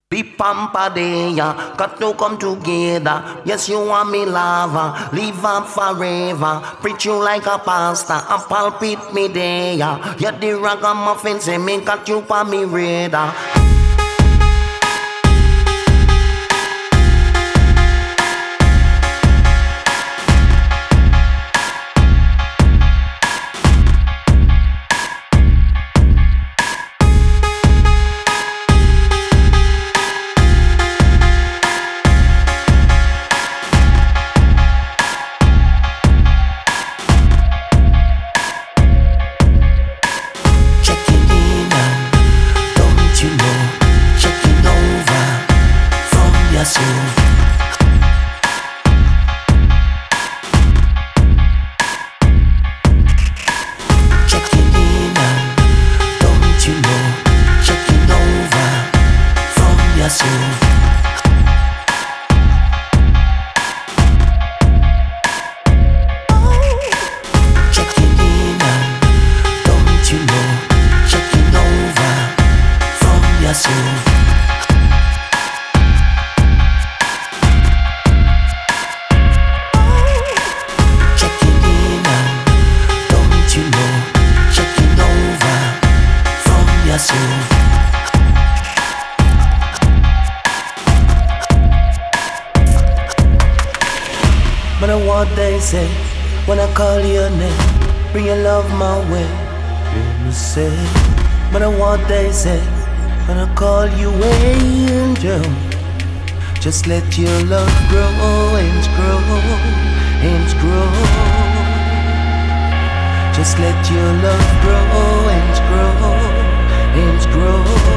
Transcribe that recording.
Be pampa day, got to come together. Yes, you want me lava, live up forever. Preach you like a pastor, and palpate me there. Yeah, the ragamuffin say me got you pa me radar. Matter what they say, when I call your name, bring your love my way. Let me say, matter what they say, when I call you angel, just let your love grow and grow and grow. Just let your love grow and grow and grow.